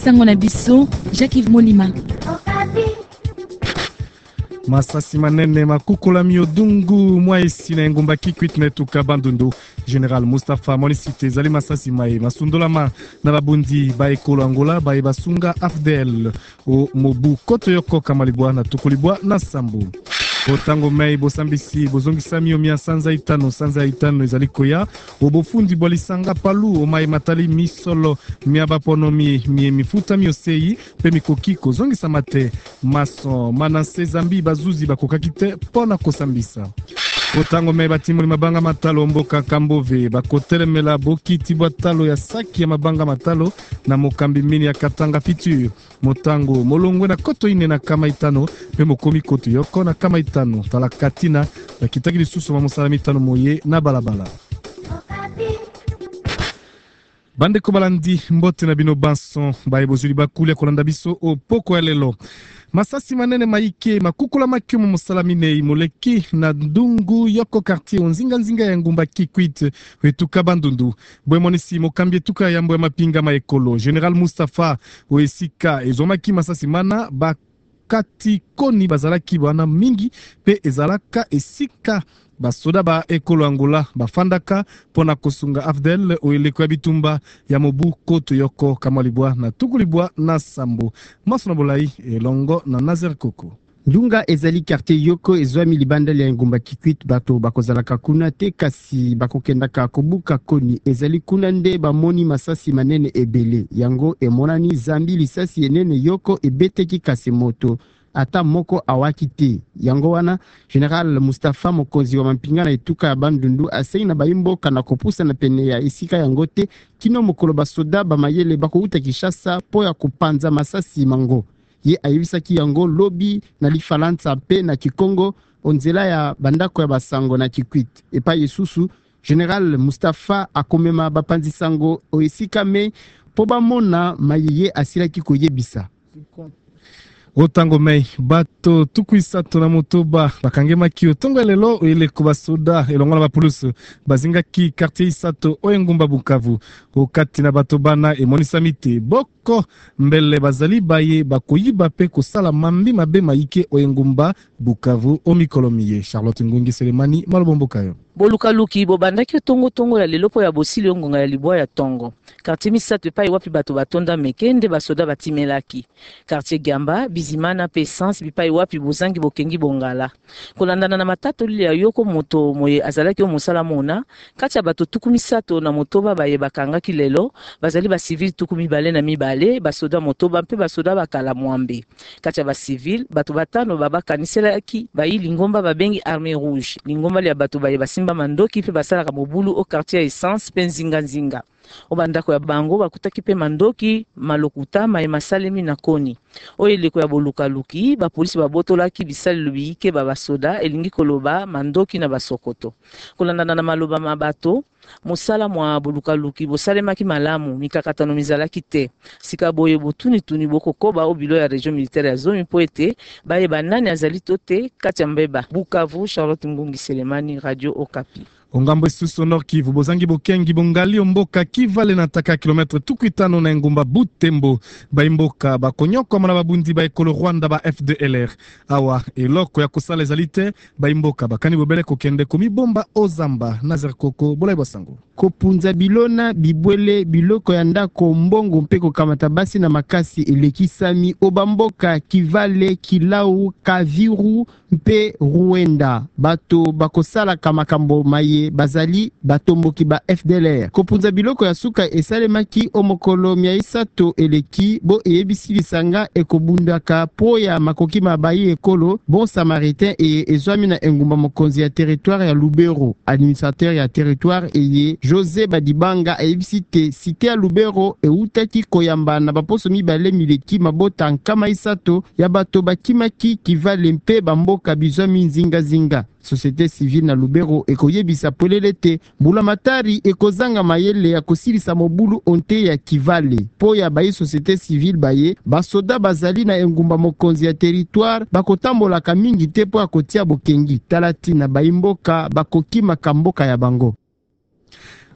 sango na biso Jacques Molima. Masasi manene makukula miodungu mwaisi na ngumba kikwit netuka bandundu General Mustafa Monisite zali masasi mai masundolama na babundi ba ekolo Angola ba basunga AFDL o mobu koto yoko kamalibwa na tukulibwa na sambu Otango mei bosambisi bozongisa mia sanza itano ezali koya obofundi bolisanga palu o mai matali misolo miabapono mifuta miosei pe mikoki kozongisa mate maso manase zambi bazuzi bakokakite pona kosambisa Otango mei batimoli mabanga matalo mboka Kambove bakotelemela bokiti bwatalo ya saki ya mabanga matalo na mokambi mini ya Katanga Fiture motango molongwe na koto ine na kama itano pe mokomi koto yoko na kama itano tala katina ya kitaki lisusu mamosala mitano moye na balabala Bande kobalandi mbote na bino banson bae bozuli bakulia kolanda biso o poko elelo Masasi manene maike makukula makiumu musalamine imoleki na ndungu yoko quartier onzinga ya ngumba kikwit wetuka bandundu bwemonisi mokambie tuka yambo ya mapinga maekolo General Mustafa oesika ezomaki masasi mana bakati koni bazalaki bwana mingi pe ezalaka esika basoda ba ekolo Angola bafandaka pona kosunga AFDL oeleko ya bitumba ya mobu koto yoko kamalibwa na tukulibwa na sambo masona bolai elongo na Nazer Koko Ndunga ezali quartier yoko ezwami libanda ya ngumba kikwit bato bakozalaka kuna te kasi bakokendaka kobuka koni ezali kuna nde bamoni masasi manene ebele yango emonani zambi lisasi enene yoko ebeteki kasi moto ata moko awaki te yango wana General Mustafa mokonzi wa mampinga na etuka ya bandundu asei na baimboka na kopusa na pene ya isika yango te kino mokolo basoda bamayele bakouta Kishasa po ya kopanza masasi mango ye ayebisaki yango lobi na lifalansa pe na Kikongo onzela ya bandako ya basango na Kikwit epa yesusu General Mustafa akomema bapanzi sango oesika me po bamona mayeye asilaki koyebisa Otango mei bato tukuisato na motoba bakange makio tongo elelo oeleko basoda elongola bapulusu bazingaki quartier isato oyengumba Bukavu okati na bato bana emonisa mite boko mbele bazali baye bakoyiba pe kosala mambi mabe maike oyengumba Bukavu omikolomiye Charlotte Ngungi Selemani malobombokayo Bolukaluki bobandaki tongo ya lelopo ya bosili ongonga ya libwa ya tongo quartier misato epai wapi bato batonda mekende basoda batimelaki quartier Gamba bizimana pe essence bipai wapi bozangi bokengi bongala kolandana na matatoli ya yoko moto moye azalaki o mosala mona kati ya bato tuku misato na motoba baye bakangaki lelo bazali ba civil tuku mibale na mibale basoda motoba mpe basoda bakala mwambe kati ya ba civil bato batano babakaniselaki bayi lingomba babengi armée rouge lingomba ya bato baye basimba mandoki pe basalaka mobulu au quartier essence pe nzinga obandako ya bango bakutaki pe mandoki malokuta maye masalemi na koni oyeleko ya bolukaluki bapolisi babotolaki bisalelo biyike basoda elingi koloba mandoki na basokoto kolandana na maloba mabato mosala mwa bolukaluki bosalemaki malamu mikakatano mizalaki te sika boye botuni bokokoba obilo ya région militaire ya zomi po ete baye banani azali to te kati ya mbeba Bukavu Charlotte Ngungi Selemani Radio Okapi Ongambo esusu Nord Kivu bozangi bokengi bongali omboka kivale na taka kilometre tukuitano na ngumba Butembo baimboka bakonyoko mana babundi ba ekolo Rwanda ba FDLR awa eloko ya kosala ezalite baimboka bakani bobele kokende komibomba ozamba Nazer Koko bolai basango kopunza bilona bibwele biloko ya ndako mbongo mpe kokamata basi na makasi elekisami obamboka kivale kilau kaviru mpe Rwanda bato bakosala kamakambo maye bazali batomboki ba FDLR kopunza biloko ya suka esalemaki omokolo miaisato eleki bo eyebisi lisanga ekobundaka po ya makoki mabayi ekolo bon samaritain ezwami na engumba mokonzi ya territoire ya Lubero administrateur ya territoire eye José Badibanga eyebisi te cité ya Lubero eutaki koyamba na baposo mibale mileki mabota nkama isato ya bato bakimaki kivale mpe bamboka bizwami nzinga société civile na Lubero ekoyebisa polele te mbulamatari ekozanga mayele ya kosilisa mobulu onte ya kivale po ya baye société civile baye basoda bazali na engumba mokonzi ya territoire bakotambolaka mingi te po akotia bokengi talati na baimboka bakokima kamboka ya bango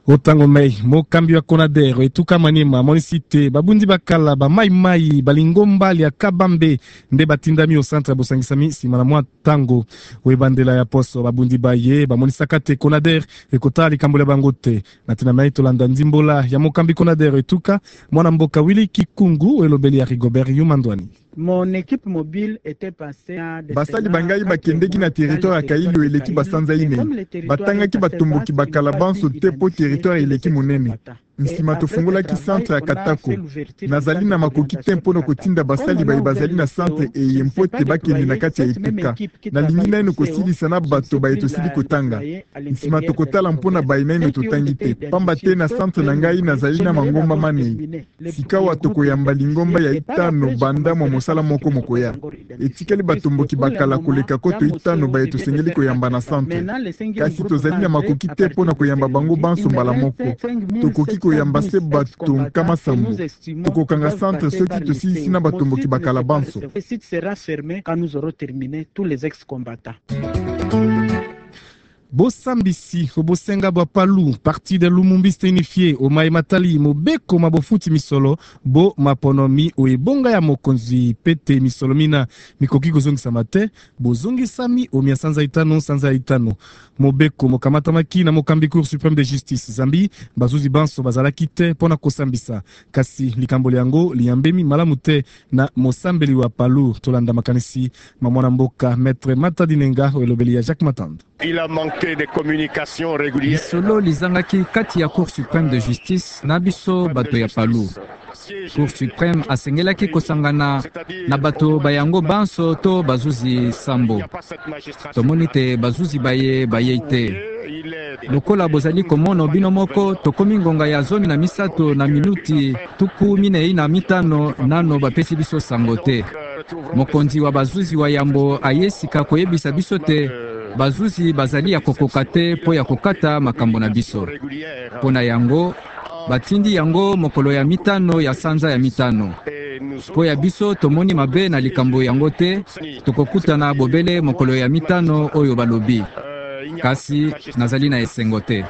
Otango mei mokambi wa Konader etuka Maniema monisite babundi bakala ba mai balingomba lia kabambe nde batindami au centre bosangisami simana mwa tango webandela ya poso babundi baye bamonisaka te Konader ekota likambo bango te natina mai tolanda ndimbola ya mokambi Konader etuka mwana mboka Willy Kikungu elobeli ya Rigobert Yumandwani. Mon équipe mobile était passée à basali bangai bakendeki na territoire ya Kailo eleki basanza ine batangaki batomboki bakala banso te po territoire eleki monene nsima tofungolaki centre ya Katako nazali na makoki te mpono kotinda basali baye bazali na centre eye mpo te bakende na kati ya etuka nalingi naino kosilisa na bato baye tosili kotanga nsima tokotala mpona baye naino totangi te pamba te na centre na ngai nazali na mangomba manei sikawa tokoyamba lingomba ya itano banda mwa mosala moko mokoya etikali batomboki bakala koleka koto itano baye tosengeli koyamba na centre kasi tozali na makoki te mpona koyamba bango banso mbala moko tokoki koyamba se bato nkama sambo tokokanga centre soki tosilisi na batomboki bakala banso. Le site sera fermé quand nous aurons terminé tous les ex-combattants. Bosambisi obosenga bwa palu parti de Lumumbi unifié o mai matali mobeko mabofuti misolo bo maponomi o ebonga ya mokonzi pete misolo mina mikoki kozongisa mate bozongisa mi o miasanza itano mobeko mokamata makina mokambi cour suprême de justice Zambi bazuzi banso bazala kite pona kosambisa kasi likambo yango liambemi malamu te na mosambeli wa palu tolanda makanisi mamona mboka maître Matadinenga o elobeli ya Jacques Matanda. Il a manqué de communication régulière. Solo lizangaki kati ya Cour suprême de justice na biso bato ya palu. Cour suprême asengelaki kosangana na bato bayango banso to bazuzi sambo. Tomoni te bazuzi baye ite. Lokola bozali komono bino moko tokomi ngonga ya zomi na misato na minuti tuku minei na mitano nano bapesi biso sango te. Mokonzi wa bazuzi wa yambo ayesika koyebisa biso te bazuzi bazali ya kokoka te po ya kokata makambo na biso. Pona yango batindi yango mokolo ya mitano ya sanza ya mitano. Po ya biso tomoni mabe na likambo yango te tokokutana bobele mokolo ya mitano oyo balobi. Kasi nazali na esengo te.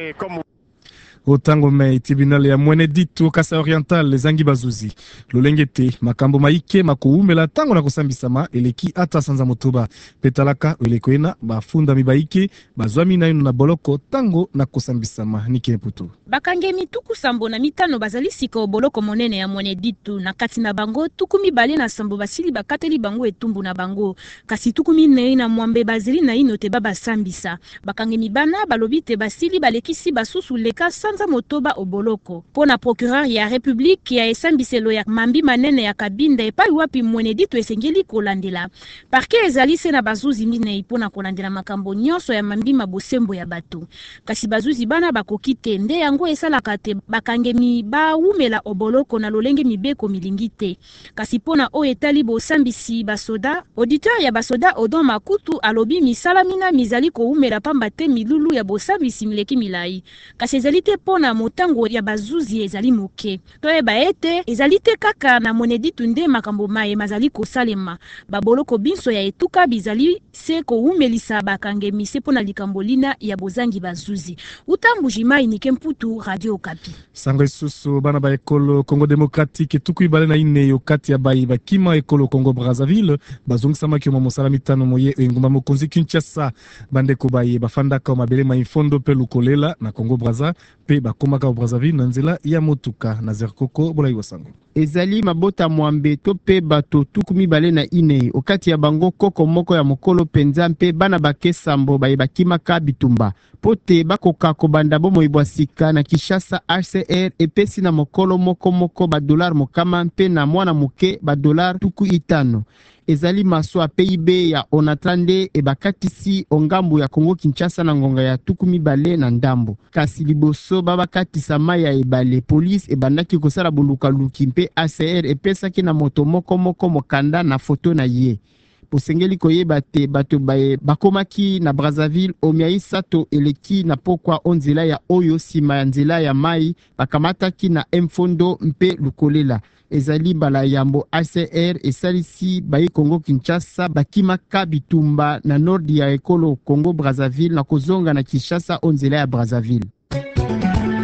Otango mei tribunal ya Mweneditu Kasa Oriental lezangi bazuzi lolengete makambo maike makuumela tango na kosambisama eleki ata sanza motoba petalaka elekoena bafunda mibaike bazwami na na boloko tango na kosambisama nike putu bakange mituku sambo na mitano bazali sika oboloko monene ya Mweneditu na kati na bango tukumi bale na sambo basili bakateli bango etumbu na bango kasi tukumi nei na mwambe bazili na inote baba sambisa bakange mibana balobite basili balekisi basusu leka sanza motoba oboloko pona procureur ya république ya esambiselo ya mambi manene ya kabinda epai wapi Mweneditu esengeli kolandela parke ezali se na bazuzi minei pona kolandela makambo nyonso ya mambi mabosembo ya bato kasi bazuzi bana bakokite nde yango esalaka te bakangemi baumela oboloko na lolenge mibeko milingi te kasi pona o etali bosambisi basoda auditeur ya basoda Odon Makutu alobi misala mina mizali koumela pamba te milulu ya bosambisi mileki milai kasi ezali te pona motango ya bazuzi ezali moke toyeba ete ezali te kaka na Mweneditu nde makambo maye mazali kosalema baboloko binso ya etuka bizali se koumelisa bakangemi se pona likambo lina ya bozangi bazuzi utambuji mai nike mputu Radio Okapi. Sango isusu bana ba ekolo Congo démocratique tuku ibale na ine yo kati ya bayi bakima ekolo Congo Brazzaville bazongisa maki mo mosala mitano moye engumba mokonzi Kinshasa bandeko baye bafanda ka mabele mainfondo pe lukolela na Congo Brazza pe bakomaka Brazzaville na nzela ya motuka na Zerkoko bola iwasango ezali mabota mwambe to pe bato tukumi bale na ine okati ya bango koko moko ya mokolo penza mpe bana bakesambo baye bakimaka bitumba pote bakoka kobanda bomo ibwasika na Kinshasa HCR epesi na mokolo moko ba dollar mokama mpe na mwana muke ba dollar tuku itano ezali maswa PIB ya onatrande e bakatisi ongambu ya Kongo Kinshasa na ngonga ya tukumi bale na ndambo kasi liboso babakatisa mai ya ebale police ebandaki kosala buluka luki mpe ACR epesaki na moto moko mokanda na foto na ye posengeli koyeba te bato baye bakomaki na Brazzaville omiai sato eleki na pokwa onzela ya oyo sima ya nzela ya mai bakamataki na mfondo mpe lukolela ezali bala yambo ACR esalisi bayi Kongo Kinshasa bakimaka bitumba na nord ya ekolo Congo Brazzaville na kozonga na Kinshasa onzela ya Brazzaville.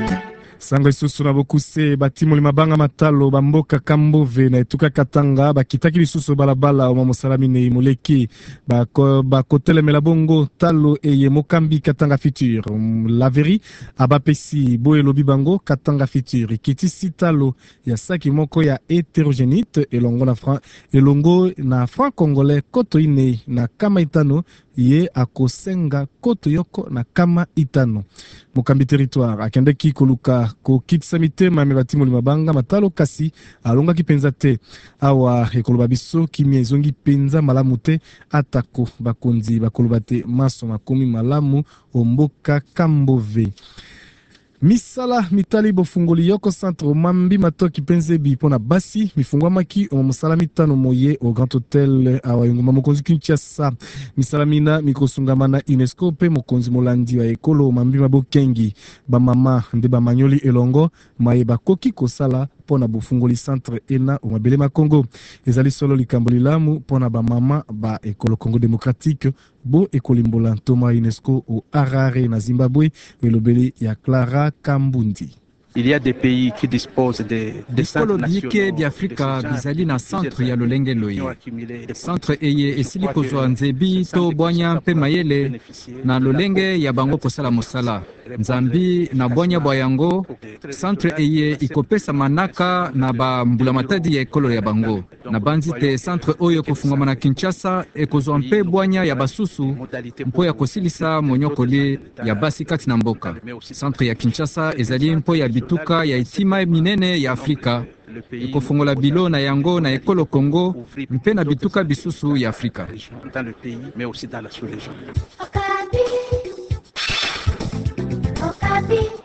sango lisusu na bokuse batimoli mabanga matalo bamboka Kambove na etuka Katanga bakitaki lisusu balabala oma mosalamine moleki bakotelemela bongo talo eye mokambi Katanga Futur laveri abapesi boelobi bango Katanga Futur kitisi talo ya saki moko ya hétérogénite elongo na franc congolais koto ine na kama itano ye akosenga koto yoko na kama itano mokambi territoire akendeki koluka kokitisa mitema me batimoli mabanga matalo kasi alongaki penza te awa ekoloba biso kimia ezongi penza malamu te atako bakonzi bakoloba te maso makomi malamu omboka Kambove. Misala mitali bofungoli yoko centre mambi matoki penzebi pona basi mifungwamaki musala mitano moye au Grand Hôtel awayunguma mokonzi Kinshasa. Misala mina mikosungamana UNESCO pe mokonzi molandi wa ekolo mambi mabokengi bamama nde bamanyoli elongo maye bakoki kosala pona bofungoli centre ena o mabele makongo ezali solo likambo lilamu pona bamama ba ekolo Congo démocratique bo ekolimbola ntoma UNESCO o Harare na Zimbabwe elobeli ya Clara Kambundi. Il y a des pays qui disposent de centres nationaux biafrika bizali na centre ya lolenge loye centre eye esili kozwa nzebi to bwanya mpe mayele na lolenge ya bango kosala mosala nzambi na bwanya bwa yango centre eye ikopesa manaka na bambula matadi ya ekolo ya bango na banzi te centre oyo kofungama na Kinshasa ekozwa mpe bwanya ya basusu mpo ya kosilisa monyokoli ya basi kati na mboka centre ya Kinshasa ezali mpo ya bituka ya itima minene ya Afrika ekofongola bilo na yango na ekolo Congo mpe na bituka bisusu ya Afrika. Dans le pays mais aussi dans la sous-région. Okapi.